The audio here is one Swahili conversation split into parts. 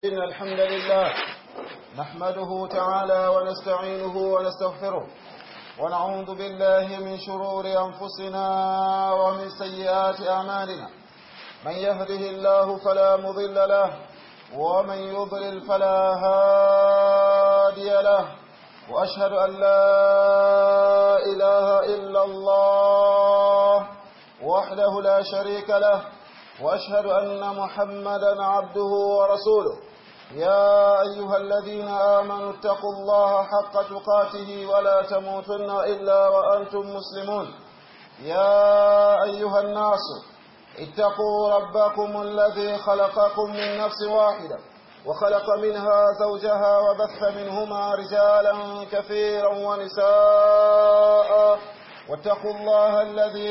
إن الحمد لله نحمده تعالى ونستعينه ونستغفره ونعوذ بالله من شرور أنفسنا ومن سيئات أعمالنا. من يهده الله فلا مضل له ومن يضلل فلا هادي له. وأشهد أن لا إله إلا الله وحده لا شريك له وأشهد أن محمدا عبده ورسوله. يا أيها الذين آمنوا اتقوا الله حق تقاته ولا تموتن إلا وأنتم مسلمون. يا أيها الناس اتقوا ربكم الذي خلقكم من نفس واحدة وخلق منها زوجها وبث منهما رجالا كثيرا ونساء واتقوا الله الذي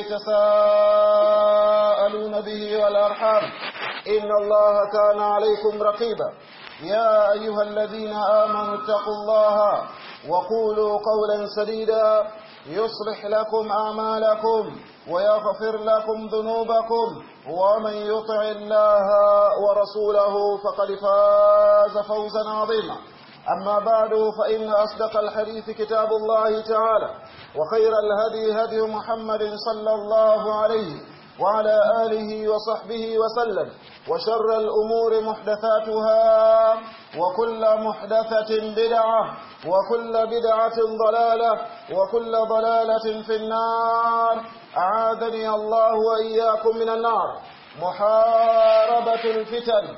تساءلون به والأرحام إن الله كان عليكم رقيبا. يا أيها الذين آمنوا اتقوا الله وقولوا قولا سديدا يصلح لكم أعمالكم ويغفر لكم ذنوبكم ومن يطع الله ورسوله فقد فاز فوزا عظيما. أما بعد فإن أصدق الحديث كتاب الله تعالى وخير الهدي هدي محمد صلى الله عليه وعلى آله وصحبه وسلم وشر الأمور محدثاتها وكل محدثة بدعة وكل بدعة ضلالة وكل ضلالة في النار. أعاذني الله وإياكم من النار. محاربة الفتن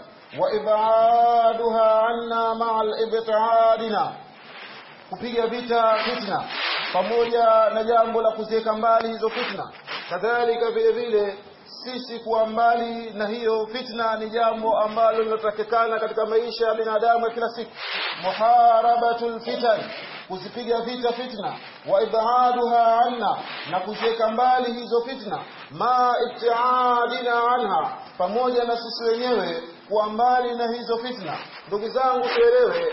وإبعادها عنا مع الابتعادنا. kupiga vita fitna pamoja na jambo la kuziweka mbali hizo fitna. Kadhalika vile vile sisi kuwa mbali na hiyo fitna ni jambo ambalo linatakikana katika maisha ya binadamu kila siku. Muharabatul fitan, kuzipiga vita fitna, wa ibaaduha anna, na kuziweka mbali hizo fitna, ma ibtiadina anha, pamoja na sisi wenyewe kuwa mbali na hizo fitna. Ndugu zangu tuelewe,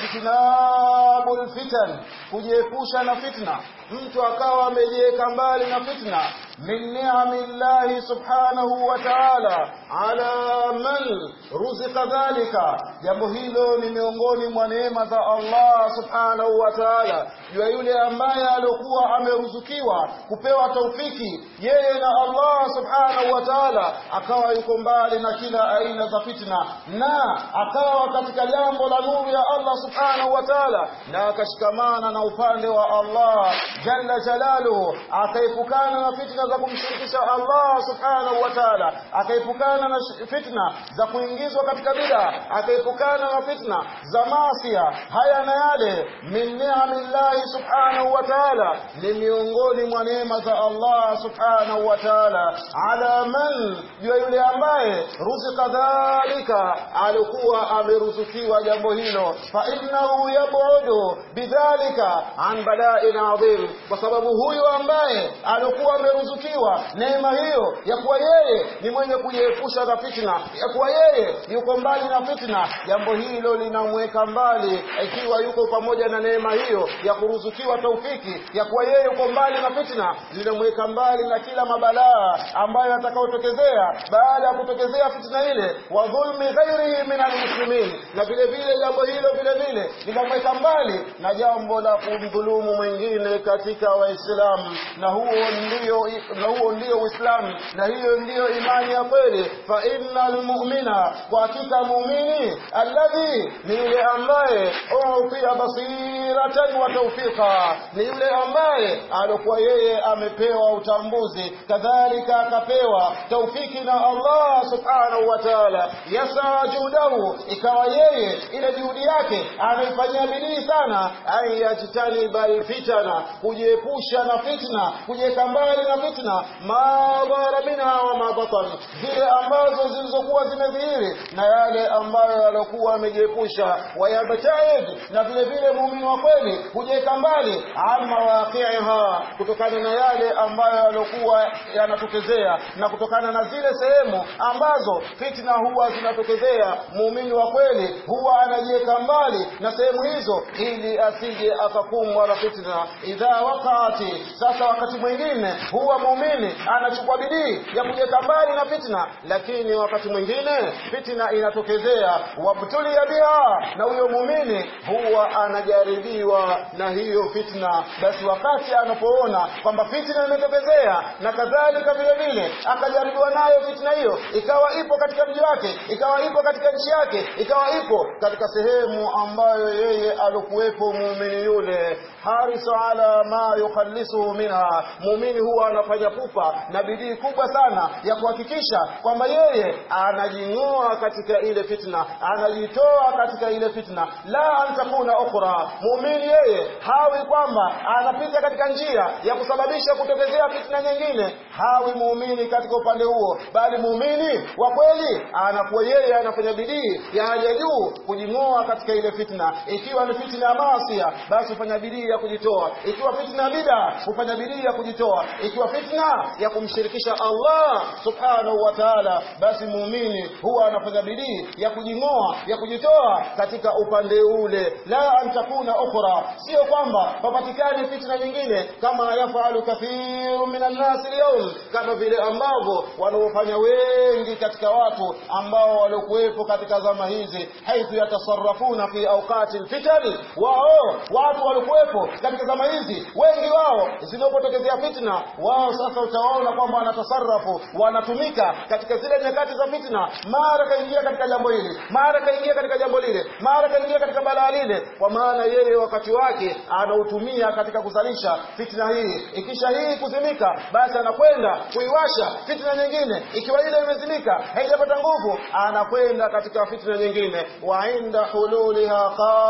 ijtinabul fitan, kujiepusha na fitna. Mtu akawa amejiweka mbali na fitna, min ni'amillahi subhanahu wa ta'ala ala man ruzika dhalika, jambo hilo ni miongoni mwa neema za Allah subhanahu wa ta'ala juu yule ambaye alikuwa ameruzukiwa kupewa taufiki yeye na Allah subhanahu wa ta'ala, akawa yuko mbali na kila aina za fitna na akawa katika jambo la nuru ya Allah subhanahu wa ta'ala, na akashikamana na upande wa Allah jalla jalaluhu, akaepukana na fitna za kumshirikisha Allah subhanahu wa ta'ala, akaepukana na fitna za kuingizwa katika bid'a, akaepukana na fitna za maasi. Haya na yale min ni'amillahi subhanahu wa ta'ala, ni miongoni mwa neema za Allah subhanahu wa ta'ala ala man, yule ambaye ruzika dhalika, alikuwa ameruzukiwa jambo hilo, fa innahu yab'udu bidhalika an bala'in 'adhim, kwa sababu huyu ambaye alikuwa ameruzukiwa neema hiyo ya kuwa yeye ni mwenye kujiepusha na fitna, ya kuwa yeye yuko mbali na fitna, jambo hilo linamweka mbali. Ikiwa yuko pamoja na neema hiyo ya kuruzukiwa taufiki ya kuwa yeye yuko mbali na fitna, linamweka mbali na kila mabalaa ambayo yatakayotokezea baada ya kutokezea fitna ile, wa dhulmi ghairihi min almuslimin, na vile vile jambo hilo vile vile linamweka mbali na jambo la kumdhulumu mwingine katika Waislamu. Na huo ndio Uislamu, na hiyo ndiyo imani ya kweli. Fa innal mu'mina, kwa hakika muumini, alladhi, ni yule ambaye utiya basiratan wa tawfiqa, ni yule ambaye alikuwa yeye amepewa utambuzi, kadhalika akapewa taufiki na Allah subhanahu wa ta'ala. Yasajudahu, ikawa yeye ile juhudi yake anaifanyia bidii sana, ayajtanibal fitana, kujiepusha na fitna, kujiweka mbali na fitna, ma dhara minha wa ma batan, zile ambazo zilizokuwa zimedhihiri na yale ambayo alikuwa amejiepusha. Wayabtaid, na vile vile muumini wa kweli kujiweka mbali amma waqi'iha, kutokana na yale ambayo alikuwa yanatokezea na kutokana na zile sehemu ambazo fitna huwa zinatokezea. Muumini wa kweli kweli huwa anajiweka mbali na sehemu hizo ili asije akakumbwa na fitna. Idha waqati, sasa wakati mwingine huwa muumini anachukua bidii ya kujiweka mbali na fitna, lakini wakati mwingine fitna inatokezea, wabtulia biha, na huyo muumini huwa anajaribiwa na hiyo fitna. Basi wakati anapoona kwamba fitna imetokezea na kadhalika vile vile akajaribiwa nayo fitna hiyo, ikawa ipo katika mji wake, ikawa ipo katika nchi yake, ikawa ipo katika sehemu ambayo yeye alikuwepo muumini yule, harisu ala ma yukhallisuhu minha, muumini huwa anafanya pupa na bidii kubwa sana ya kuhakikisha kwamba yeye anajing'oa katika ile fitna, anajitoa katika ile fitna. La antakuna ukhra, muumini yeye hawi kwamba anapita katika njia ya kusababisha kutokezea fitna nyingine, hawi muumini katika upande huo, bali muumini wa kweli anakuwa yeye anafanya bidii ya hali ya juu kujing'oa katika ile fitna. Ikiwa ni fitna ya maasi, basi ufanya bidii ya kujitoa. Ikiwa fitna ya bid'a, ufanya bidii ya kujitoa. Ikiwa fitna ya kumshirikisha Allah subhanahu wa ta'ala, basi muumini huwa anafanya bidii ya kujing'oa, ya kujitoa katika upande ule. La antakuna ukhra, sio kwamba papatikane fitna nyingine kama yafalu kathirun minan nas leo, kama vile ambavyo wanaofanya wengi katika watu ambao waliokuwepo katika zama hizi, haithu yatasarrafuna fi awqati alfitan. Watu waliokuwepo katika zama hizi wengi wao zinapotokezea fitna, wao sasa utaona kwamba wanatasarrafu, wanatumika katika zile nyakati za fitna. Mara kaingia katika jambo hili, mara kaingia katika jambo lile, mara kaingia katika balaa lile, kwa maana yeye wakati wake anautumia katika kuzalisha fitna hii. Ikisha hii kuzimika, basi anakwenda kuiwasha fitna nyingine. Ikiwa ile imezimika, haijapata nguvu, anakwenda katika fitna nyingine. Wa inda hululiha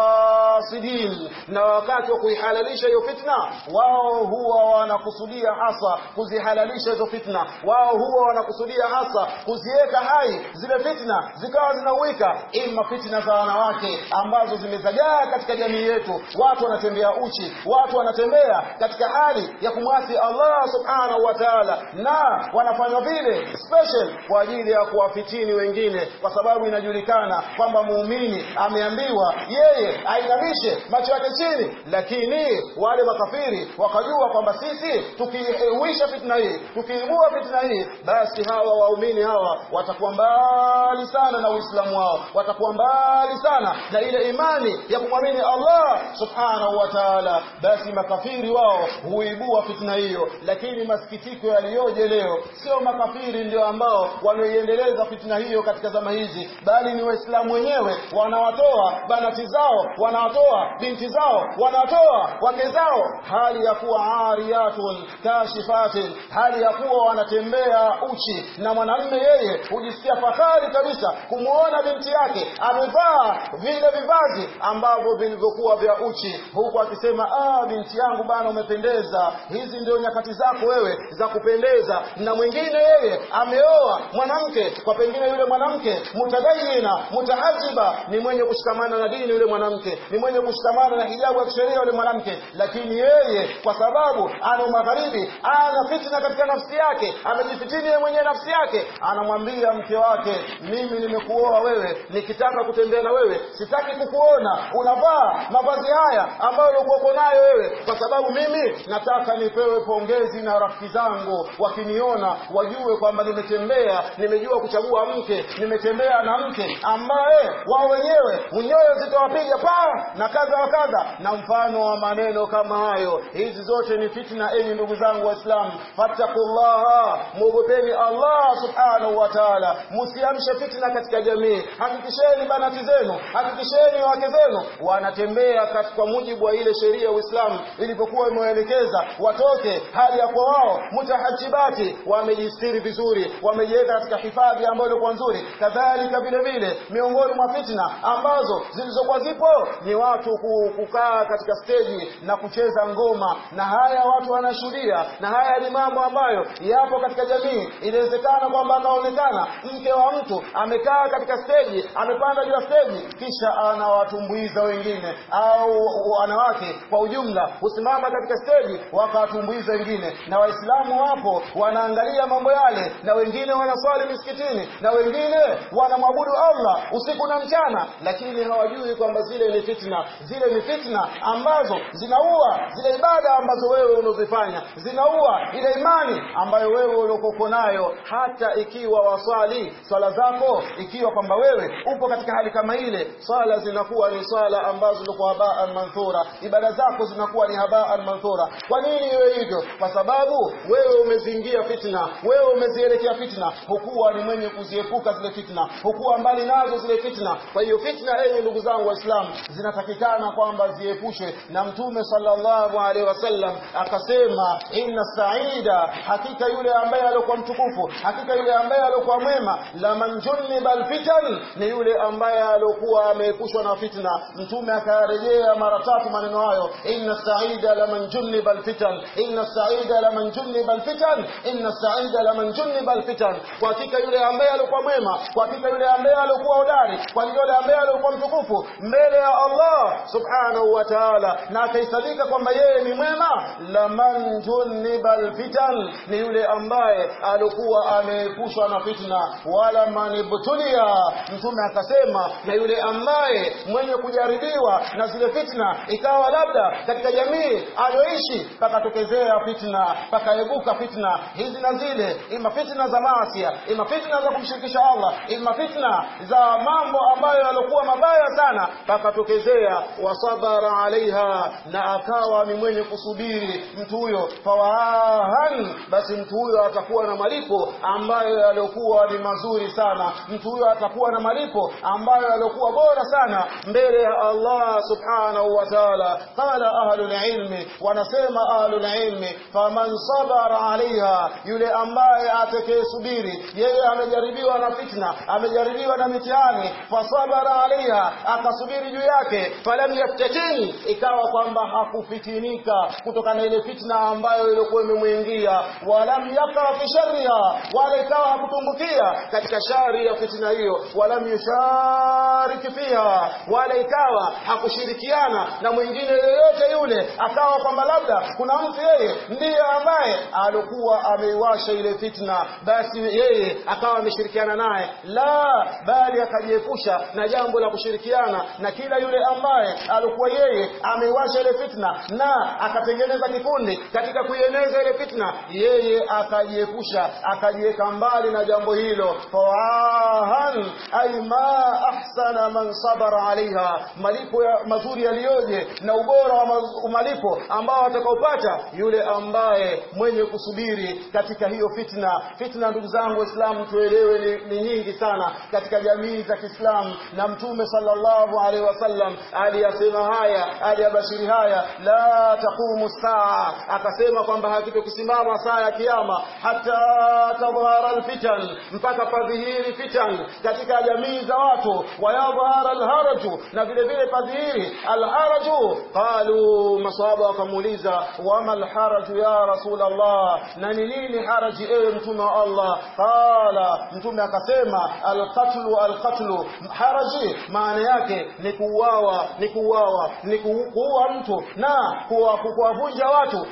qasidin, na wakati wa kuihalalisha hiyo fitna, wao huwa wanakusudia hasa kuzihalalisha hizo fitna. Wao huwa wanakusudia hasa kuziweka hai zile fitna zikawa zinauika. Ima fitna za wanawake ambazo zimezagaa katika jamii yetu, watu wanatembea uchi, watu wanatembea katika hali ya kumwasi Allah subhanahu wa ta'ala, na wanafanya vile special kwa ajili ya kuwafitini wengine, kwa sababu inajulikana kwamba muumini ameambiwa yeye ainamishe macho yake chini. Lakini wale makafiri wakajua kwamba sisi tukihuisha fitna hii, tukiibua fitna hii, basi hawa waumini hawa watakuwa mbali sana na Uislamu wao, watakuwa mbali sana na ile imani ya kumwamini Allah subhanahu wa ta'ala. Basi makafiri wao huibua fitna hiyo. Lakini masikitiko yaliyoje leo, sio makafiri ndio ambao wanaoiendeleza fitna hiyo katika zama hizi, bali ni Waislamu wenyewe. Wanawatoa banati zao, wanawatoa binti zao, wanawatoa wake zao, hali ya kuwa ariyatun kashifatin, hali ya kuwa wanatembea uchi. Na mwanamume yeye hujisikia fahari kabisa kumuona binti yake amevaa vile vivazi ambavyo vilivyokuwa vya uchi, huku akisema binti yangu bana, umependeza, hizi ndio nyakati zako wewe za kupendeza. Na mwingine yeye ameoa mwanamke, kwa pengine yule mwanamke mutadayina, mutahajiba, ni mwenye kushikamana na dini yule mwanamke, ni mwenye kushikamana na hijabu ya kisheria yule mwanamke, lakini yeye kwa sababu ana magharibi, ana fitna katika nafsi yake, amejifitini yeye mwenye nafsi yake, anamwambia mke wake, mimi nimekuoa wewe, nikitaka kutembea na wewe sitaki kukuona unavaa mavazi haya ambayo ulikuwa nayo wewe, kwa sababu mimi nataka nipewe pongezi na rafiki zangu, wakiniona wajue kwamba nimetembea, nimejua kuchagua mke, nimetembea na mke ambaye wao wenyewe unyoyo zitawapiga paa na kadha wa kadha, na mfano wa maneno kama hayo. Hizi zote ni fitna. Enyi ndugu zangu Waislamu, fattakullaha, muogopeni Allah subhanahu wa ta'ala, msiamshe fitna katika jamii. Hakikisheni banati zenu, hakikisheni wake zenu wanatembea kwa mujibu wa ile sheria ya Uislamu ilipokuwa imewaelekeza watoke, hali ya kwa wao mutahajibati, wamejistiri vizuri, wamejiweka katika hifadhi ambayo ilikuwa nzuri. Kadhalika vile vile miongoni mwa fitna ambazo zilizokuwa zipo ni watu kukaa katika stage na kucheza ngoma, na haya watu wanashuhudia, na haya ni mambo ambayo yapo katika jamii. Inawezekana kwamba anaonekana mke wa mtu amekaa katika stage, amepanda juu ya stage, kisha anawatumbuiza wengine, au wanawake kwa ujumla husimama katika stage wakawatumbuiza wengine, na Waislamu wapo wanaangalia mambo yale, na wengine wanaswali misikitini, na wengine wanamwabudu Allah usiku usiku na mchana, lakini hawajui kwamba zile ni fitna. Zile ni fitna ambazo zinaua zile ibada ambazo wewe unazifanya, zinaua ile imani ambayo wewe uliokuwa nayo. Hata ikiwa waswali swala zako, ikiwa kwamba wewe upo katika hali kama ile, swala zinakuwa ni swala ambazo zilikuwa habaan manthura, ibada zako zinakuwa ni habaan manthura. Kwa nini iwe hivyo? Kwa sababu wewe umezingia fitna, wewe umezielekea fitna, hukuwa ni mwenye kuziepuka zile fitna, hukuwa mbali nazo zile fitna. Kwa hiyo fitna, ndugu zangu Waislamu, zinatakikana kwamba ziepushwe. Na Mtume sallallahu alaihi wasallam akasema, inna saida, hakika yule ambaye alikuwa mtukufu, hakika yule ambaye alikuwa mwema, la man junniba alfitan, ni yule ambaye alikuwa ameepushwa na fitna. Mtume akarejea mara 3 maneno hayo, inna saida la man junniba alfitan, inna saida la man junniba alfitan, inna saida la man junniba alfitan. Kwa hakika yule ambaye alikuwa mwema, kwa hakika yule ambaye alikuwa hodari, kwa yule ambaye alikuwa mtukufu mbele ya Allah subhanahu wa ta'ala, na akaisabika kwamba yeye ni mwema, la man junniba alfitan, ni yule ambaye alikuwa ameepushwa na fitna. Wala man ibtulia, Mtume akasema, na yule ambaye mwenye kujaribiwa na zile fitna, ikawa labda katika jamii aliyoishi pakatokezea fitna, pakaibuka fitna hizi na zile, ima fitna za maasi, ima fitna za kumshirikisha Allah, ima fitna za mambo ambayo yalikuwa mabaya sana, pakatokezea wasabara alaiha, na akawa ni mwenye kusubiri mtu huyo, fawahan, basi mtu huyo atakuwa na malipo ambayo yalikuwa ni mazuri sana. Mtu huyo atakuwa na malipo ambayo yalikuwa bora sana mbele ya Allah subhanahu wa ta'ala. Qala ahlul ilmi, wanasema ahlul ilmi, faman sabara alaiha, yule ambaye atakayesubiri, yeye amejaribiwa na fitna, amejaribiwa na mitihani, fasabara alaiha, akasubiri juu yake, falam yaftatini, ikawa kwamba hakufitinika kutokana na ile fitna ambayo ilikuwa imemwingia, walam yaka fi sharriha, wala ikawa hakutumbukia katika shari ya fitna hiyo, walam yushariki fiha, wala ikawa hakushirikiana na mwingine yoyote yule, akawa kwamba labda kuna mtu yeye ndiye ambaye alikuwa ameiwasha ile fitna, basi yeye akawa ameshirikiana naye. La, bali akajiepusha na jambo la kushirikiana na kila yule ambaye alikuwa yeye ameiwasha ile fitna, na akatengeneza kikundi katika kuieneza ile fitna, yeye akajiepusha, akajiweka mbali na jambo hilo. Fawahan ay ma ahsana man sabara alaiha, malipo mazuri yaliyoje na ubora wa malipo ambao atakaopata yule ambaye mwenye kusubiri katika hiyo fitna. Fitna, ndugu zangu Waislamu, tuelewe ni nyingi sana katika jamii za Kiislamu, na Mtume sallallahu alaihi wasallam aliyasema haya, aliyabashiri haya, la taqumu saa, akasema kwamba hakitokisimama saa ya kiyama, hata tadhhara alfitan, mpaka padhihiri fitan katika jamii za watu, wa yadhhara alharaju, na vile vile padhihiri alharaju. Qalu, masahaba wakamuuliza, wama alharaju ya Rasulullah, na ni nini haraji ewe Mtume wa Allah? Qala, Mtume akasema, alqatlu, haraji maana yake ni kuuawa, ni kuua mtu na kuwavunja watu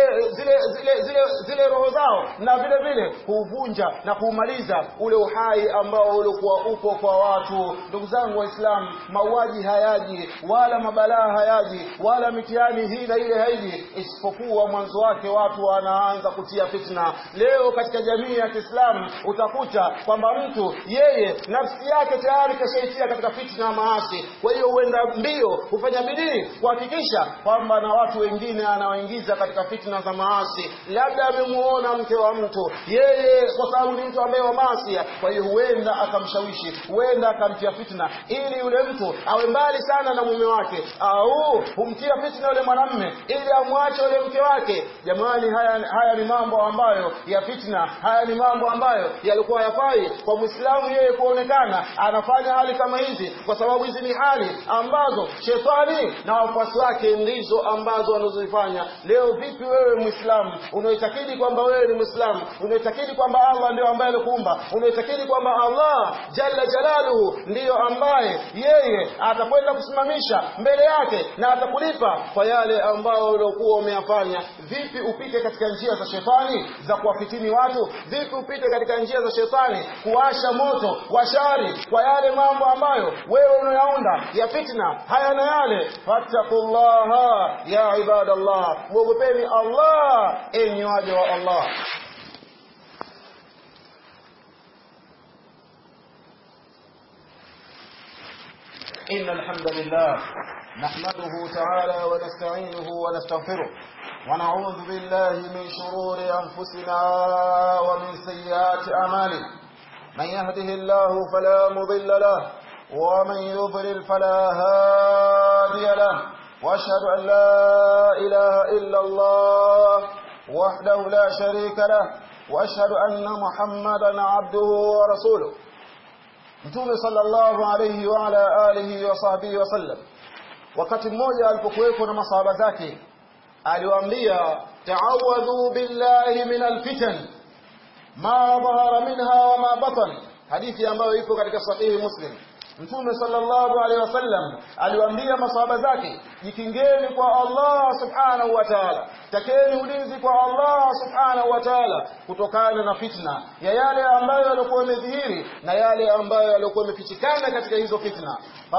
zile roho zao, na vile vile kuvunja na kumaliza ule uhai ambao ulikuwa upo kwa watu. Ndugu zangu Waislamu, mauaji hayaji wala mabalaa hayaji wala mitihani hii na ile haiji, isipokuwa mwanzo wake watu wanaanza kutia fitna. Leo katika jamii ya Kiislamu utakuta kwamba mtu yeye nafsi yake tayari kashaitia katika fitna na maasi, kwa hiyo huenda mbio, hufanya bidii kuhakikisha kwamba na watu wengine anawaingiza katika fitna za maasi. Labda amemuona mke wa mtu, yeye kwa sababu ni mtu ambaye wa maasi, kwa hiyo huenda akamshawishi, huenda akamtia fitna ili yule mtu awe mbali sana na mume wake, au humtia fitna yule mwanamume ili amwache yule mke wake. Jamani, haya ni mambo ambayo ya fitna, haya ni mambo ambayo yalikuwa yafai kwa Muislamu yeye kuonekana anafanya hali kama hizi, kwa sababu hizi ni hali ambazo shetani na wafuasi wake ndizo ambazo wanazozifanya. Leo vipi wewe Muislamu unaitakidi kwamba wewe ni Muislamu, unaitakidi kwamba Allah ndio ambaye alikuumba, unaitakidi kwamba Allah jalla jalaluhu ndio ambaye yeye atakwenda kusimamisha mbele yake na atakulipa kwa yale ambayo uliokuwa umeyafanya. Vipi upite katika njia za shetani za kuwafitini watu? Vipi upite katika njia za shetani kuwasha moto wa shari kwa yale mambo ambayo wewe unayaunda ya fitna? Haya na yale. Fattaqullaha ya ibadallah, muogopeni Allah enyi waja wa Allah. إن الحمد لله نحمده تعالى ونستعينه ونستغفره ونعوذ بالله من شرور أنفسنا ومن سيئات أعمالنا. من يهده الله فلا مضل له ومن يضلل فلا هادي له، وأشهد أن لا إله إلا الله وحده لا شريك له، وأشهد أن محمدا عبده ورسوله. Mtume sallallahu alayhi wa ala alihi wa sahbihi wasallam wakati mmoja alipokuwepo na masahaba zake aliwaambia, ta'awadhu billahi min alfitan ma dhahara minha wa ma batan, hadithi ambayo ipo katika sahihi Muslim. Mtume sallallahu alaihi wasallam aliwaambia masahaba zake, jikingeni kwa Allah subhanahu wa ta'ala, takeni ulinzi kwa Allah subhanahu wa ta'ala kutokana na fitna ya yale ambayo yalikuwa yamedhihiri na yale ambayo yalikuwa yamefichikana katika hizo fitna.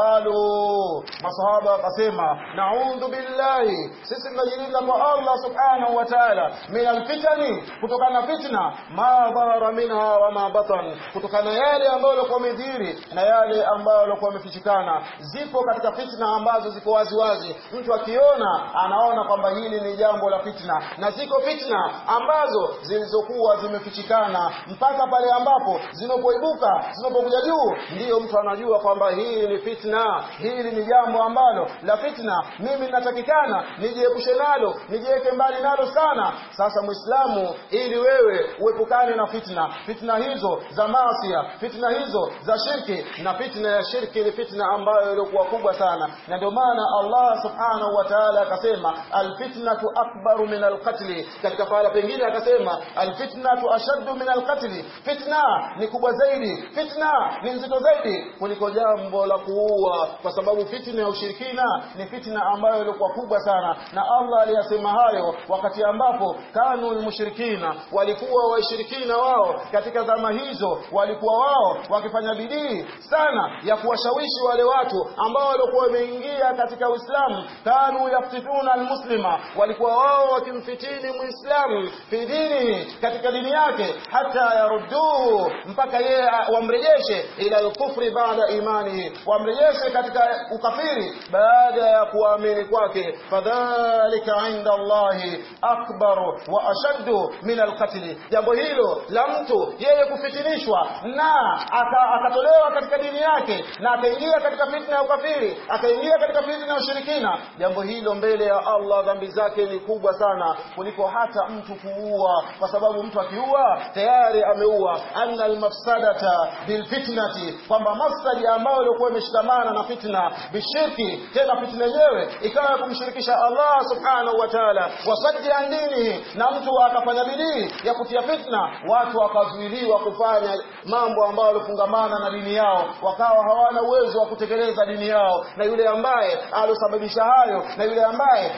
Qalu, masahaba wakasema, na'udhu billahi, sisi tunajilinda kwa Allah subhanahu wa ta'ala min alfitani, kutokana na fitna ma dhahara minha wa ma batan, kutokana yale ambayo yalikuwa yamedhihiri na yale ambayo yalikuwa yamefichikana. Zipo katika fitna ambazo ziko wazi wazi, mtu akiona anaona kwamba hili ni jambo la fitna, na ziko fitna ambazo zilizokuwa zimefichikana mpaka pale ambapo zinapoibuka, zinapokuja juu, ndiyo mtu anajua kwamba hii ni fitna, hili ni jambo ambalo la fitna, mimi ninatakikana nijiepushe nalo, nijiweke mbali nalo sana. Sasa Muislamu, ili wewe uepukane na fitna, fitna hizo za maasi, fitna hizo za shirki, na fitna ya shirki ni fitna ambayo ilikuwa kubwa sana, na ndio maana Allah subhanahu wa ta'ala akasema alfitnatu akbaru min alqatl. Katika pahala pengine akasema alfitnatu ashaddu min alqatl, fitna ni kubwa zaidi, fitna ni nzito zaidi kuliko jambo la kuua, kwa sababu fitna ya ushirikina ni fitna ambayo ilikuwa kubwa sana. Na Allah aliyasema hayo wakati ambapo kanu almushrikina, walikuwa washirikina wao katika zama hizo, walikuwa wao wakifanya bidii sana ya kuwashawishi wale watu ambao walikuwa wameingia katika Uislamu. Kanu yaftituna almuslima, walikuwa wao wakimfitini Muislamu fi dini, katika dini yake, hata yarudduhu, mpaka yeye wamrejeshe ila al-kufri baada imani, wamrejeshe katika ukafiri baada ya kuamini kwake. Fadhalika inda Allahi akbaru wa ashaddu min alqatl, jambo hilo la mtu yeye kufitinishwa na akatolewa katika dini yake na akaingia katika fitna ya ukafiri, akaingia katika fitna ya ushirikina, jambo hilo mbele ya Allah dhambi zake ni kubwa sana kuliko hata mtu kuua, kwa sababu mtu akiua tayari ameua. Anna almafsadata bilfitnati, kwamba mafsadi ambayo ilikuwa imeshikamana na fitna bishirki, tena fitna yenyewe ikawa kumshirikisha Allah subhanahu wa ta'ala, wasaddi an dinihi, na mtu akafanya bidii ya kutia fitna, watu wakazuiliwa kufanya mambo ambayo yalifungamana na dini yao, wakawa hawana uwezo wa kutekeleza dini yao. Na yule ambaye alosababisha hayo, na yule ambaye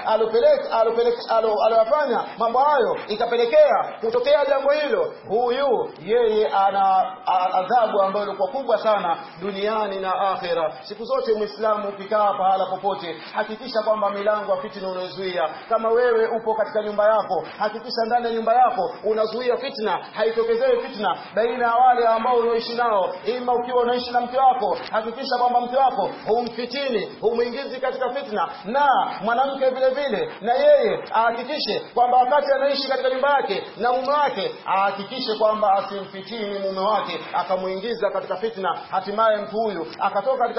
alofanya mambo hayo ikapelekea kutokea jambo hilo, huyu yeye ana adhabu ambayo ilikuwa kubwa sana duniani na akhera. Siku zote Muislamu ukikaa pahala popote, hakikisha kwamba milango ya fitna unazuia. Kama wewe upo katika nyumba yako, hakikisha ndani ya nyumba yako unazuia fitna, haitokezee fitna baina ya wale ambao unaishi nao. Ima ukiwa unaishi na mke wako, hakikisha kwamba mke wako humfitini, humuingizi katika fitna. Na mwanamke vile vile, na yeye ahakikishe kwamba wakati anaishi katika nyumba yake na mume wake, ahakikishe kwamba asimfitini mume wake akamuingiza katika fitna, hatimaye mtu huyu akatoka katika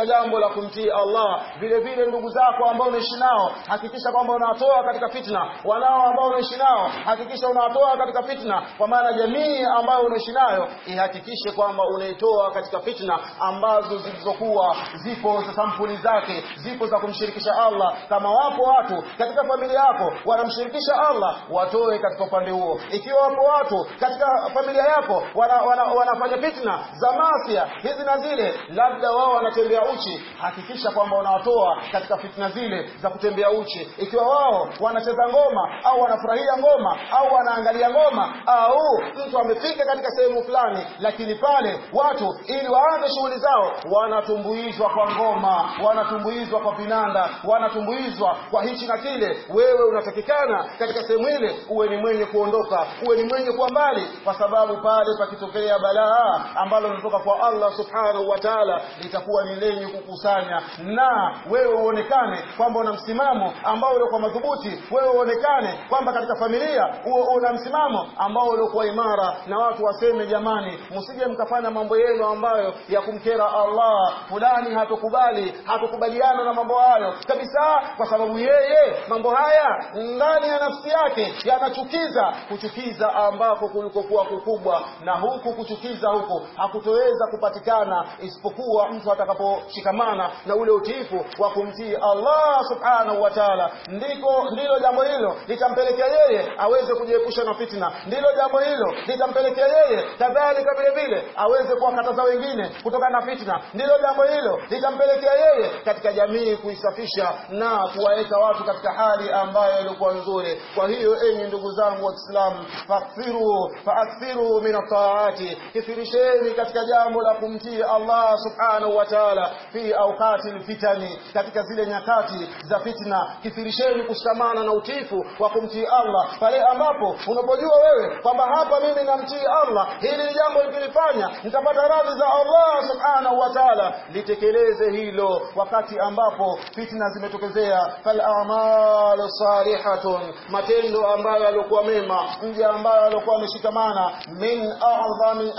jambo la kumtii Allah. Vile vile ndugu zako ambao unaishi nao, hakikisha kwamba unawatoa katika fitna. Wanao ambao unaishi nao, hakikisha unawatoa katika fitna. Kwa maana jamii ambayo unaishi nayo ihakikishe kwamba unaitoa katika fitna ambazo zilizokuwa zipo za sampuli zake, zipo za kumshirikisha Allah. Kama wapo watu katika familia yako wanamshirikisha Allah, watoe katika upande huo. Ikiwa wapo watu katika familia yako wanafanya fitna za maasi hizi na zile, labda wao wanatembea uchi, hakikisha kwamba unawatoa katika fitna zile za kutembea uchi. Ikiwa wao wanacheza ngoma au wanafurahia ngoma au wanaangalia ngoma, au mtu amefika katika sehemu fulani, lakini pale watu ili waanze shughuli zao wanatumbuizwa kwa ngoma, wanatumbuizwa kwa vinanda, wanatumbuizwa kwa hichi na kile, wewe unatakikana katika sehemu ile uwe ni mwenye kuondoka, uwe ni mwenye kuwa mbali, kwa sababu pale pakitokea balaa ambalo linatoka kwa Allah subhanahu wa ta'ala litakuwa ni lenye kukusanya, na wewe uonekane kwamba una msimamo ambao ulikuwa madhubuti, wewe uonekane kwamba katika familia una msimamo ambao ulikuwa imara, na watu waseme jamani, msije mkafanya mambo yenu ambayo ya kumkera Allah, fulani hatukubaliana na mambo hayo kabisa, kwa sababu yeye mambo haya ndani ya nafsi yake kuchukiza ambako kulikokuwa kukubwa, na huku kuchukiza huko hakutoweza kupatikana isipokuwa mtu atakaposhikamana na ule utiifu wa kumtii Allah subhanahu wa ta'ala. Ndilo jambo hilo litampelekea yeye aweze kujiepusha na fitna, ndilo jambo hilo litampelekea yeye kadhalika vile vile aweze kuwakataza wengine kutokana na fitna, ndilo jambo hilo litampelekea yeye katika jamii kuisafisha na kuwaweka watu katika hali ambayo ilikuwa nzuri. Kwa hiyo enyi ndugu zangu wa Kiislamu, faakthiru min at-taati, kithirisheni katika jambo la kumtii Allah subhanahu wa ta'ala fi awqati al-fitani, katika zile nyakati za fitna, kithirisheni kushikamana na utiifu wa kumtii Allah. Pale ambapo unapojua wewe kwamba hapa mimi namtii Allah, hili ni jambo nikilifanya nitapata radhi za Allah subhanahu wa ta'ala, litekeleze hilo. Wakati ambapo fitna zimetokezea, fal a'malu salihatun, matendo ambayo yalikuwa mema, mja ambayo alikuwa ameshikamana, min a'zami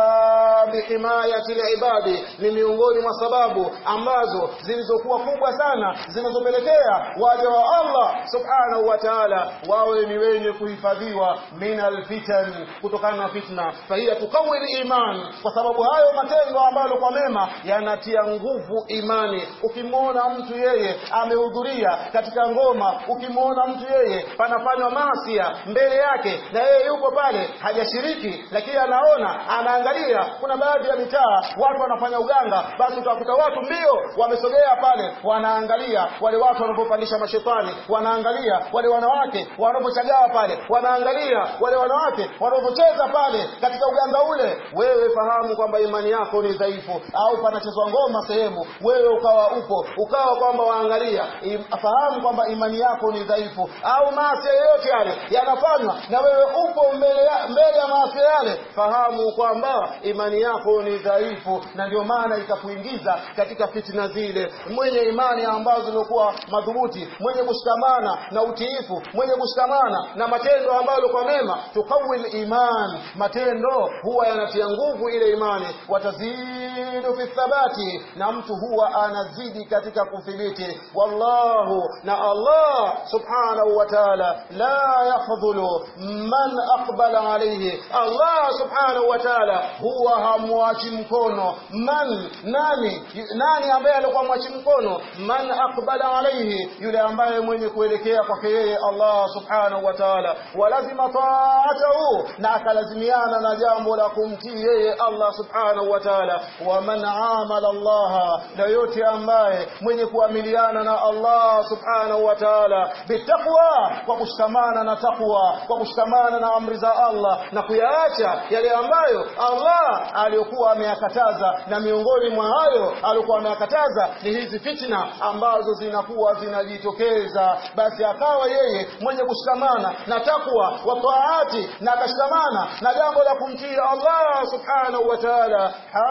asbabi himayati al-ibadi, ni miongoni mwa sababu ambazo zilizokuwa kubwa sana zinazopelekea waja wa Allah subhanahu wa ta'ala wawe ni wenye kuhifadhiwa min al-fitan, kutokana na fitna. Fahiya tukawil iman, kwa sababu hayo matendo ambayo yalikuwa mema yanatia nguvu imani. Ukimwona mtu yeye amehudhuria katika ngoma, ukimwona mtu yeye panafanywa maasi mbele yake na yeye yuko pale hajashiriki, lakini anaangalia, kuna baadhi ya mitaa watu wanafanya uganga, basi utakuta watu mbio wamesogea pale, wanaangalia wale watu wanapopandisha mashetani, wanaangalia wale wanawake wanapochagaa pale, wanaangalia wale wanawake wanapocheza pale katika uganga ule. Wewe fahamu kwamba imani yako ni dhaifu. Au panachezwa ngoma sehemu, wewe ukawa kwamba waangalia, fahamu kwamba imani yako ni dhaifu. Au maasi yoyote yale yanafanywa na wewe upo mbele ya maasi yale, fahamu kwamba imani yako ni dhaifu, na ndio maana itakuingiza katika fitna zile. Mwenye imani ambazo zilikuwa madhubuti, mwenye kushikamana na utiifu, mwenye kushikamana na matendo ambayo yalikuwa mema, tukawil iman, matendo huwa yanatia nguvu ile imani, watazidu fi thabati, na mtu huwa anazidi katika kuthibiti. Wallahu, na Allah subhanahu wa ta'ala, la yakhdhulu man aqbala alayhi, Allah subhanahu wa ta'ala huwa hamwachi mkono nani ambaye alikuwa mwachi mkono, man aqbala alayhi, yule ambaye mwenye kuelekea kwake yeye Allah subhanahu wa ta'ala, walazima ta'atahu, na akalazimiana na jambo la kumtii yeye Allah subhanahu wa ta'ala. Wa man amala Allah, na yote ambaye mwenye kuamiliana na Allah subhanahu wa ta'ala bitaqwa, kwa kushikamana na taqwa, kwa kushikamana na amri za Allah na kuyaacha yale ambayo Allah aliyokuwa ameyakataza. Na miongoni mwa hayo alikuwa ameyakataza ni hizi fitna ambazo zinakuwa zinajitokeza, basi akawa yeye mwenye kushikamana na takwa wa taati, na akashikamana na jambo la kumtii Allah subhanahu wa ta'ala,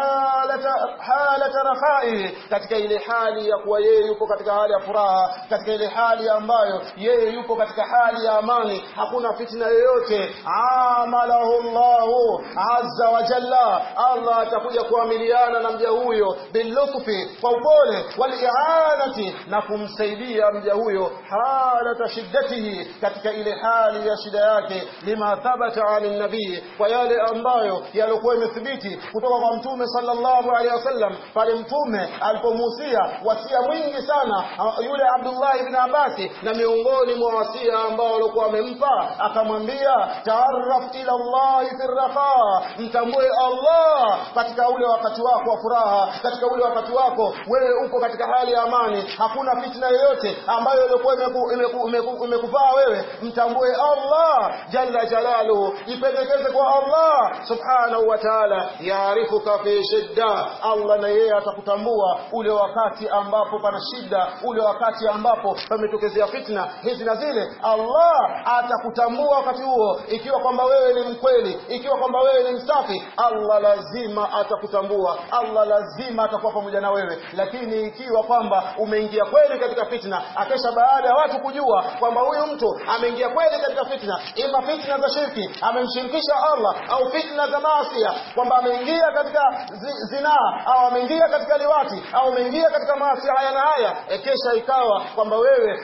halata rafai, katika ile hali ya kuwa yeye yupo katika hali ya furaha, katika ile hali ambayo yeye yupo katika hali ya amani, hakuna fitna yoyote. Amalahu Allahu azza wa jalla, Allah atakuja kuamiliana na mja huyo bilutfi, kwa upole, wali'anati, na kumsaidia mja huyo halata shiddatihi, katika ile hali ya shida yake, lima thabata an nabii, kwa yale ambayo yalikuwa imethibiti kutoka kwa mtume sallallahu alaihi wasallam, pale mtume alipomuhusia wasia mwingi sana yule Abdullah ibn Abbas, na miongoni mwa wasia ambao alikuwa amempa akamwambia, ta'arraf ila Allah fi raqa, mtambue Allah katika ule wakati wako wa furaha, katika ule wakati wako wewe uko katika hali ya amani, hakuna fitna yoyote ambayo ilikuwa imekufaa wewe, mtambue Allah jalla jalaluhu, ipendekeze kwa Allah subhanahu wa ta'ala. Yaarifuka fi shidda, Allah na yeye atakutambua ule wakati ambapo pana shida, ule wakati ambapo pametokezea fitna hizi na zile, Allah atakutambua wakati huo. Ikiwa kwamba wewe ni mkweli, ikiwa kwamba wewe ni msafi, Allah lazima atakutambua, Allah lazima atakuwa pamoja na wewe. Lakini ikiwa kwamba umeingia kweli katika fitna, akesha baada ya watu kujua kwamba huyu mtu ameingia kweli katika fitna, ima fitna za shirki, amemshirikisha Allah, au fitna za maasi, kwamba ameingia katika zinaa, au ameingia katika liwati, au ameingia katika maasi haya na haya, kesha ikawa kwamba wewe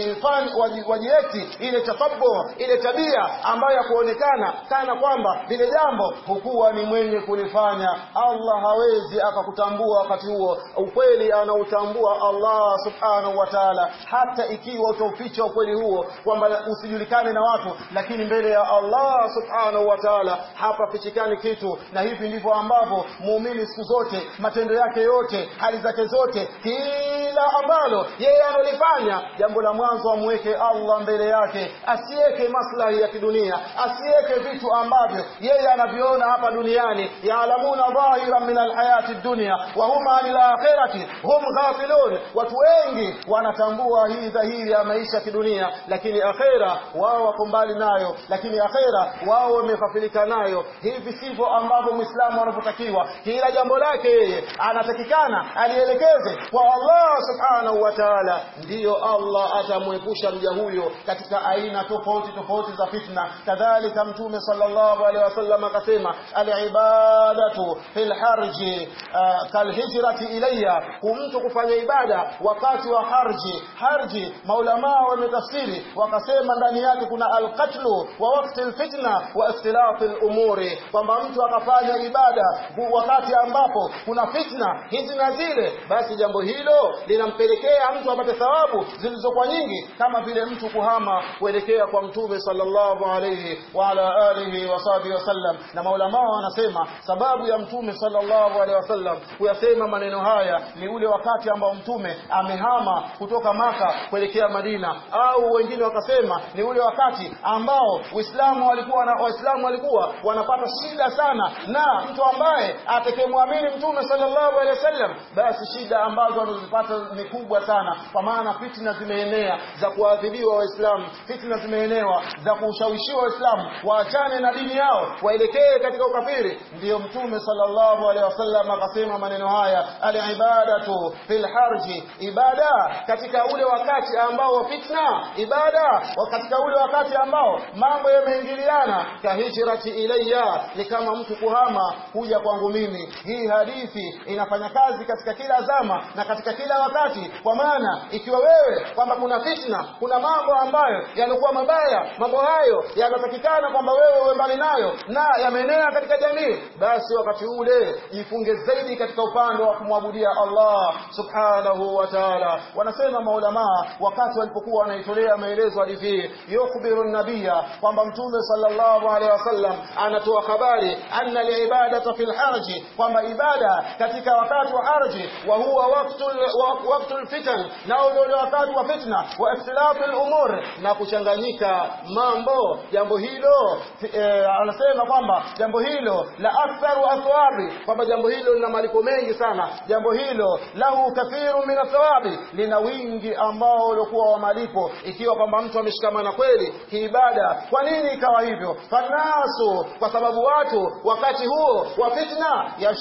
wajieti ile tafabbu, ile tabia ambayo kuonekana kana kwamba vile jambo hukuwa ni mwenye kulifanya, Allah hawezi akakutambua wakati huo. Ukweli anautambua Allah subhanahu wa ta'ala, hata ikiwa utauficha ukweli huo kwamba usijulikane na watu, lakini mbele ya Allah subhanahu wa ta'ala hapa fichikani kitu. Na hivi ndivyo ambavyo muumini siku zote, matendo yake yote, hali zake zote, kila ambalo yeye analifanya, jambo la mwanzo amweke Allah mbele yake, asiweke maslahi ya kidunia, asiweke vitu ambavyo yeye anaviona hapa duniani. Yaalamuna dhahiran min alhayati dunya wa hum anil akhirati hum ghafilun, watu wengi wanatambua hii dhahiri ya maisha kidunia, lakini akhera wao wako mbali nayo, lakini akhera wao wameghafilika nayo. Hivi sivyo ambavyo Muislamu anapotakiwa. Kila jambo lake yeye anatakikana alielekeze kwa Allah subhanahu wa ta'ala, ndiyo Allah atamwepusha mja huyo katika aina tofauti tofauti za fitna. Kadhalika mtume sallallahu alaihi wasallam akasema, al-ibadatu fil harji kalhijrati ilayya, mtu kufanya ibada wakati wa harji maulama wametafsiri wakasema ndani yake kuna al-qatlu wa waqti al-fitna wa ikhtilaf al-umuri, kwamba mtu akafanya ibada wakati ambapo kuna fitna hizi na zile, basi jambo hilo linampelekea mtu apate thawabu zilizokuwa nyingi, kama vile mtu kuhama kuelekea kwa mtume sallallahu alayhi wa ala alihi wa sahbihi wasallam. Na maulama wanasema sababu ya mtume sallallahu alayhi wasallam kuyasema maneno haya ni ule wakati ambao mtume amehama kutoka Maka kuelekea Madina, au wengine wakasema ni ule wakati ambao Waislamu walikuwa wanapata shida sana, na mtu ambaye atakayemwamini mtume sallallahu alayhi wasallam, basi shida ambazo anazipata ni kubwa sana, kwa maana fitna zimeenea za kuadhibiwa Waislamu, fitna zimeenewa za kushawishiwa Waislamu waachane na dini yao waelekee katika ukafiri. Ndiyo mtume sallallahu alaihi wasallam akasema maneno haya, al-ibadatu fil harji, ibada katika ule wakati ambao fitna, ibada katika ule wakati ambao mambo yameingiliana, kahijrati ilayya, ni kama mtu kuhama kuja kwangu mimi. Hii hadithi inafanya kazi katika kila zama na katika kila wakati, kwa maana ikiwa wewe kwamba kuna fitna, kuna mambo ambayo yalikuwa mabaya, mambo hayo yanatakikana kwamba wewe uwe mbali nayo na yamenea katika jamii, basi wakati ule jifunge zaidi katika upande wa kumwabudia Allah subhanahu wa ta'ala. Wanasema maulama wakati walipokuwa wanaitolea maelezo hadithi, yukhbiru nabiyya, kwamba mtume sallallahu alaihi wasallam anatoa habari anna al-ibadata fil harji, kwamba ibada katika wakati wa harji, wa huwa waqtul fitan, na ule wakati wa fitna, wa ikhtilaf al-umur, na kuchanganyika mambo. Jambo hilo anasema kwamba jambo hilo la aktharu athwabi, kwamba jambo hilo lina malipo mengi sana, jambo hilo lahu kathiru min athawabi, lina wingi ambao ulikuwa wa malipo, ikiwa kwamba mtu ameshikamana kweli kiibada. Kwa nini ikawa hivyo? Fanasu, kwa sababu watu wakati huo wa fitna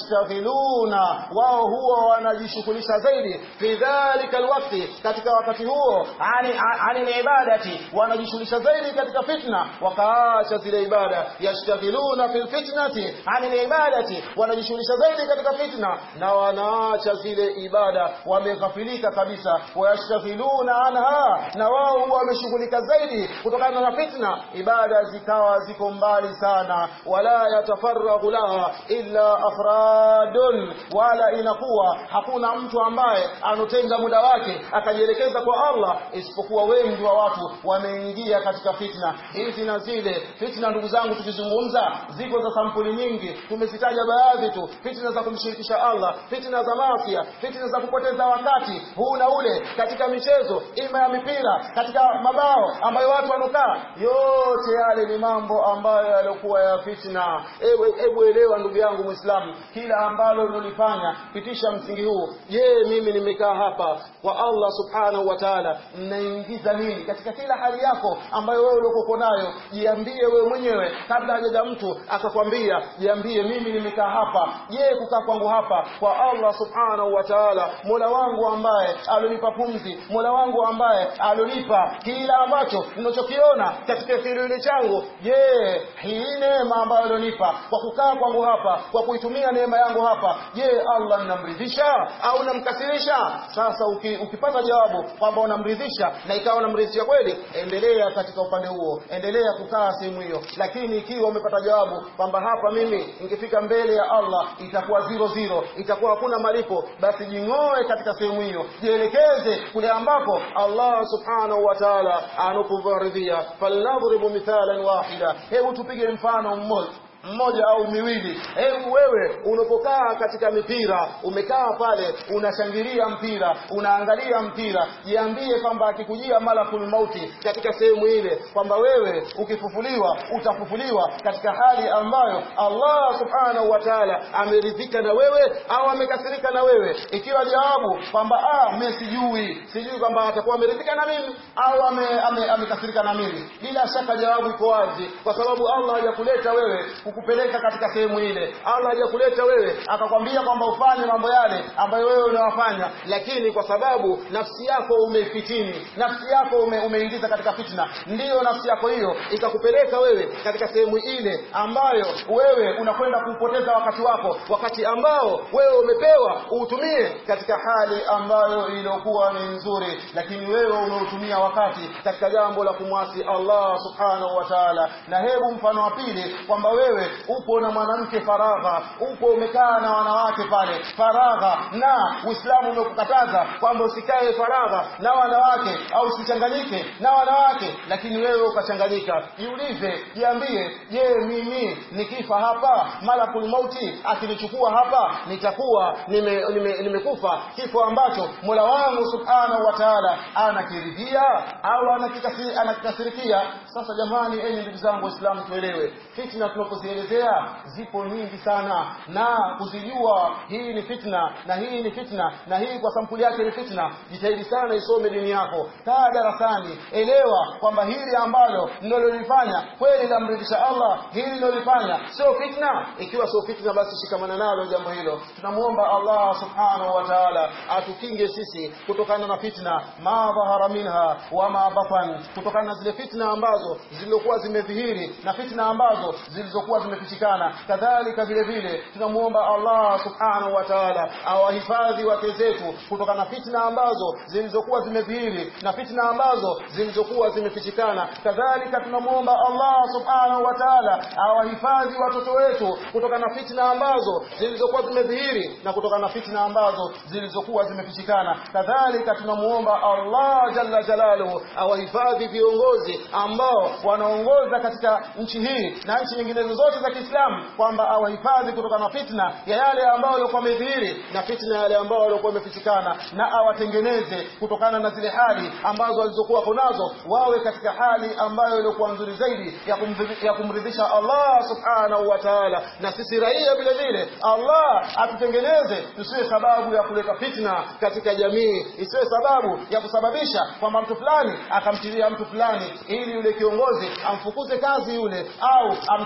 yashtaghiluna, wao huwa wanajishughulisha zaidi fi dhalika alwaqti, katika wakati huo, ani ibadati, wanajishughulisha zaidi katika fitna, wakaacha zile ibada. Yashtaghiluna fil fitnati ani ibadati, wanajishughulisha zaidi katika fitna na wanaacha zile ibada, wameghafilika kabisa. Wayashtaghiluna anha, na wao wameshughulika zaidi kutokana na fitna, ibada zikawa ziko mbali sana. Wala yatafarraghu laha illa afradun, wala inakuwa hakuna mtu ambaye anotenga muda wake akajielekeza kwa Allah isipokuwa wengi wa watu wameingia katika fitna hizi na zile. Fitna ndugu zangu, tukizungumza ziko za sampuli nyingi, tumezitaja baadhi tu. Fitna za kumshirikisha Allah, fitna za maafia, fitna za kupoteza wakati huu na ule katika michezo, ima ya mipira, katika mabao ambayo watu wanokaa, yote yale ni mambo ambayo yalikuwa ya fitna. Hebu elewa ndugu yangu Muislamu, kila ambalo unalifanya pitisha msingi huu. Je, mimi nimekaa hapa kwa Allah subhanahu wa ta'ala, ninaingiza nini katika kila hali yako ambayo wewe uko nayo? Jiambie wewe mwenyewe kabla hajaja mtu akakwambia, jiambie mimi nimekaa hapa. Je, kukaa kwangu hapa kwa Allah subhanahu wa ta'ala, Mola wangu ambaye alonipa pumzi, Mola wangu ambaye alonipa kila ambacho ninachokiona katika kiwiliwili changu, je, hii neema ambayo alonipa kwa kukaa kwangu hapa, kwa kuitumia neema yangu hapa, je, Allah ninamridhisha au namkasirisha? Sasa ukipata jawabu kwamba unamridhisha na ikawa unamridhisha kweli, endelea katika upande huo, endelea kukaa sehemu hiyo. Lakini ikiwa umepata jawabu kwamba hapa mimi nikifika mbele ya Allah itakuwa 0-0, itakuwa hakuna malipo, basi jing'oe katika sehemu hiyo, jielekeze kule ambapo Allah subhanahu wa ta'ala anakuridhia. Falnadhribu mithalan wahida, hebu tupige mfano mmoja au miwili. Hebu wewe unapokaa katika mipira, umekaa pale unashangilia mpira, unaangalia mpira, jiambie kwamba akikujia malakul mauti katika sehemu ile, kwamba wewe ukifufuliwa utafufuliwa katika hali ambayo Allah subhanahu wa ta'ala ameridhika na wewe au amekasirika na wewe. Ikiwa jawabu kwamba mimi sijui kwamba atakuwa ameridhika na mimi au amekasirika na mimi, bila shaka jawabu iko wazi, kwa sababu Allah hajakuleta wewe kukupeleka katika sehemu ile. Allah hajakuleta wewe akakwambia kwamba ufanye mambo yale ambayo wewe unawafanya, lakini kwa sababu nafsi yako umefitini, nafsi yako umeingiza katika fitna, ndiyo nafsi yako hiyo ikakupeleka wewe katika sehemu ile ambayo wewe unakwenda kupoteza wakati wako, wakati ambao wewe umepewa uutumie katika hali ambayo iliyokuwa ni nzuri, lakini wewe unautumia wakati katika jambo la kumwasi Allah subhanahu wa ta'ala. Na hebu mfano wa pili, kwamba wewe upo na mwanamke faragha, upo umekaa na wanawake pale faragha, na Uislamu umekukataza kwamba usikae faragha na wanawake au usichanganyike na wanawake, lakini wewe ukachanganyika. Jiulize, jiambie, je, mimi nikifa hapa malakul mauti akinichukua hapa nitakuwa nimekufa kifo ambacho Mola wangu subhanahu wa ta'ala anakiridhia au anakikasirikia? Sasa jamani, ndugu zangu Waislamu, tuelewe fitna tunapozielezea zipo nyingi sana, na kuzijua hii ni fitna na hii ni fitna na hii kwa sampuli yake ni fitna. Jitahidi sana isome dini yako, kaa darasani, elewa kwamba hili ambalo ninalolifanya kweli lamridhisha Allah, hili ninalolifanya sio fitna. Ikiwa sio fitna, basi shikamana nalo jambo hilo. Tunamuomba Allah subhanahu wa ta'ala atukinge sisi kutokana na fitna, ma dhahara minha wa ma batan, kutokana na zile fitna ambazo zilizokuwa zimedhihiri na fitna ambazo zilizokuwa zimefichikana. Kadhalika vile vile tunamuomba Allah subhanahu wa ta'ala awahifadhi wake zetu kutokana na fitna ambazo zilizokuwa zimedhihiri na fitna ambazo zilizokuwa zimefichikana. Kadhalika tunamuomba Allah subhanahu wa ta'ala awahifadhi watoto wetu kutokana na fitna ambazo zilizokuwa zimedhihiri na kutokana na fitna ambazo zilizokuwa zimefichikana. Kadhalika tunamuomba Allah jalla jalaluhu awahifadhi viongozi ambao wanaongoza katika nchi hii na nchi nyingine zote za Kiislamu, kwamba awahifadhi kutokana na fitna ya yale ambayo yalikuwa yamedhihiri na fitna yale ambayo yalikuwa yamefichikana, na awatengeneze kutokana na zile hali ambazo walizokuwa kunazo, wawe katika hali ambayo ilikuwa nzuri zaidi ya kumridhisha Allah subhanahu wa ta'ala. Na sisi raia vile vile Allah atutengeneze tusiwe sababu ya kuleta fitna katika jamii, isiwe sababu ya kusababisha kwamba mtu fulani akamtilia mtu fulani ili yule kiongozi amfukuze kazi yule au amchukie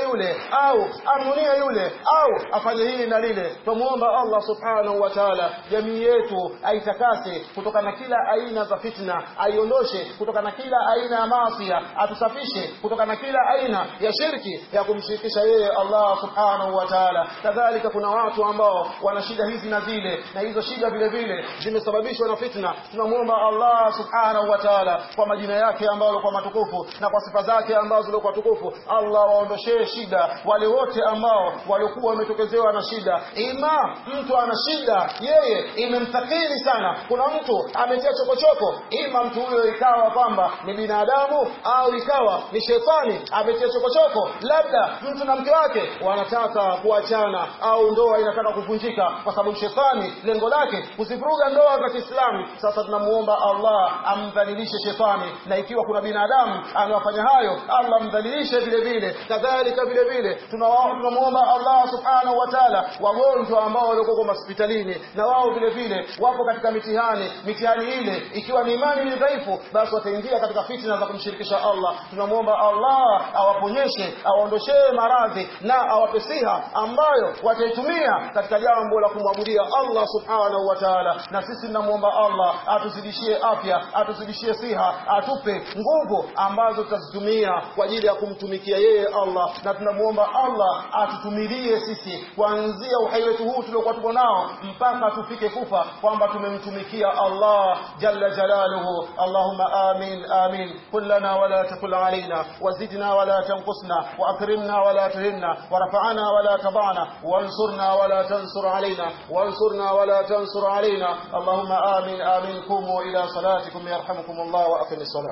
yule au amnunie yule au afanye hili na lile. Tumuomba Allah subhanahu wa ta'ala jamii yetu aitakase kutokana na kila aina za fitna, aiondoshe kutokana na kila aina ya maasi, atusafishe kutokana na kila aina ya shirki ya kumshirikisha yeye Allah subhanahu wa ta'ala. Kadhalika kuna watu ambao wana shida hizi na zile, na hizo shida vile vile zimesababishwa na fitna. Tunamuomba Allah subhanahu wa ta'ala kwa majina yake ambayo kwa matukufu na kwa sifa zake ambazo zilikuwa tukufu, Allah waondoshee shida wale wote ambao walikuwa wametokezewa na shida. Ima mtu ana shida yeye imemthakili sana, kuna mtu ametia chokochoko, ima mtu huyo ikawa kwamba ni binadamu au ikawa ni shetani ametia chokochoko, labda mtu na mke wake wanataka kuachana au ndoa inataka kuvunjika kwa sababu shetani lengo lake kuzivuruga ndoa za Kiislamu. Sasa tunamuomba Allah amdhalilishe shetani, na ikiwa kuna binadamu anawafanya hayo Allah amdhalilishe vile vile. Kadhalika vile vile tunamuomba Allah subhanahu wa ta'ala wagonjwa ambao walikuwa hospitalini na wao vile vile wapo katika mitihani ile ikiwa ni imani ni dhaifu, basi wataingia katika fitna za kumshirikisha Allah. Tunamuomba Allah awaponyeshe, awaondoshee maradhi na awape siha ambayo wataitumia katika jambo la kumwabudia Allah subhanahu wa ta'ala. Na sisi tunamuomba Allah atuzidishie afya, atuzidishie siha, atupe nguvu ambazo tutazitumia kwa ajili ya kumtumikia yeye Allah. Na tunamuomba Allah atutumilie sisi kuanzia uhai wetu huu tuliokuwa tuko nao mpaka tufike kufa kwamba tumemtumikia Allah jalla jalaluhu. Allahumma amin amin. Kullana wala takul alaina wazidna wala tanqusna wa akrimna wala tuhinna warfa'na wala tabana wansurna wala tansur alaina wansurna wala tansur alaina. Allahumma amin amin. Qumu ila salatikum yarhamukumullah wa aqimis salat.